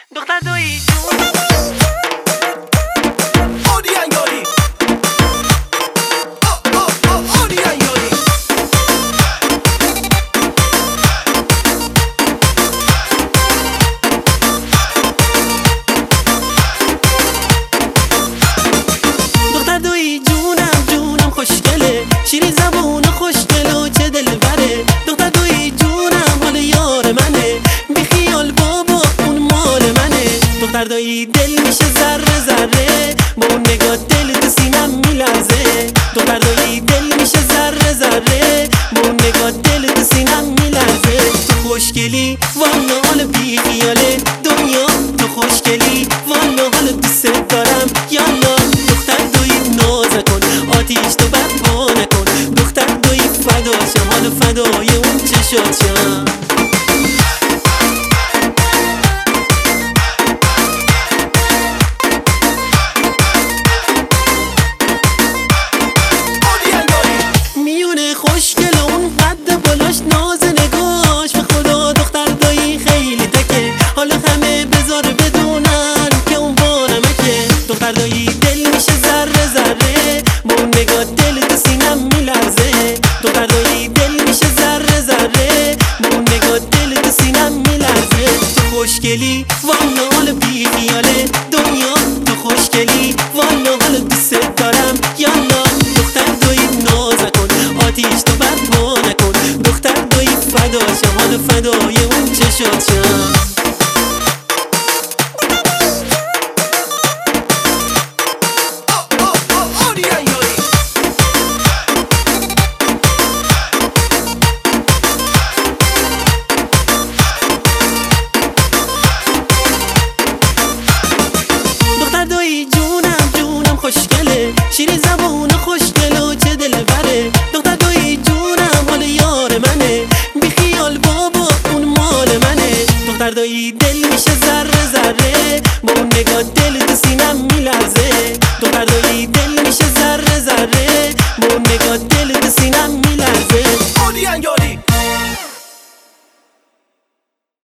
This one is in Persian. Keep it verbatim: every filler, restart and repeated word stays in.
دختر دویی جون اودیان یاری اودیان یاری دختر دویی جونم جونم خوشگله، شیرین زبون خوشگل و چه دلبره. دختر دویی جونم مال یار منه، بی خیال بابا اون مال منه. دختر دویی دل میشه ذره ذره، با اون نگاه دل تو سینم میلرزه. دختر دویی دل میشه ذره ذره، با اون نگاه دل تو سینم میلرزه. تو خوشگلی والا حال بی خیاله دنیا، تو خوشگلی والا حال دوست دارم یالا. دختر دویی ناز کن آتیش تو برپا نکن، دختر دویی فداشم حالا فدای اون چشاتشم. خوشگل اون قد بالاش ناز نگاش، به خدا دختر دایی خیلی تکه، حالا همه بذار بدونن که اون بانمکه. دختر دایی دل میشه ذره ذره، با اون نگاه دل تو سینم میلرزه. دختر دایی دل میشه ذره ذره، با اون نگاه دل تو سینم میلرزه. تو خوشگلی والا حال بی خیاله دنیا، تو خوشگلی والا حال دوست دارم یالا. دختر دایی ناز کن آتیش تو برپا نکن، دختر دویی فداشم حالا فدای اون چشاتشم. اودیان یاری دختر دویی جونم جونم خوشگله، شیرین زبون خوشگل و چه دلبره. دختر دویی جونم مال یار منه، بی خیال بابا اون مال منه. دختر دویی دل میشه ذره ذره، با اون نگاه دل تو سینم میلرزه.